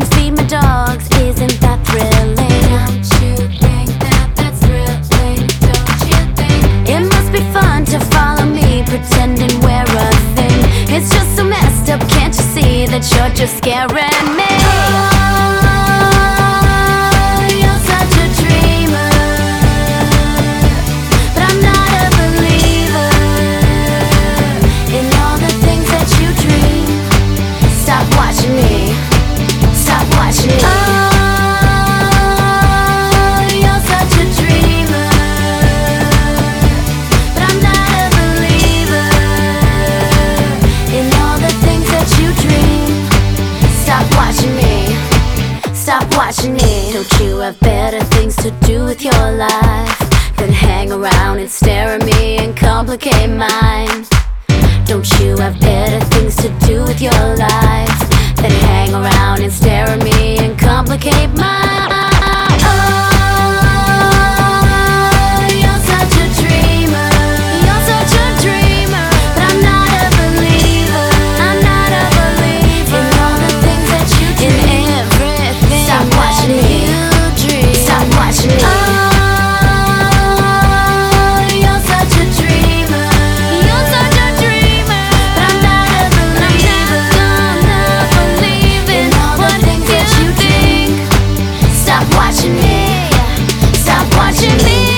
and feed my dogs. Isn't that thrilling? Don't you think that that's thrilling? Don't you think it must be fun to follow me, pretending we're a thing? It's just so messed up, can't you see that you're just scaring me? You're such a dreamer, but I'm not a believer in all the things that you dream. Stop watching me, stop watching me. You're such a dreamer, but I'm not a believer in all the things that you dream. Stop watching me, stop watching me. Don't you have better things to do with your life than hang around and stare at me and complicate mine? Don't you have better things to do with your life than hang around and stare at me and complicate mine? Oh, you're such a dreamer, you're such a dreamer, but I'm not a believer, I'm not a believer in all the things that you dream. In everything. Stop watching me, you dream. Stop watching me. You're such a dreamer, you're such a dreamer, but I'm not a believer, I'm not believing in all the things that you think. Stop watching me, stop watching me.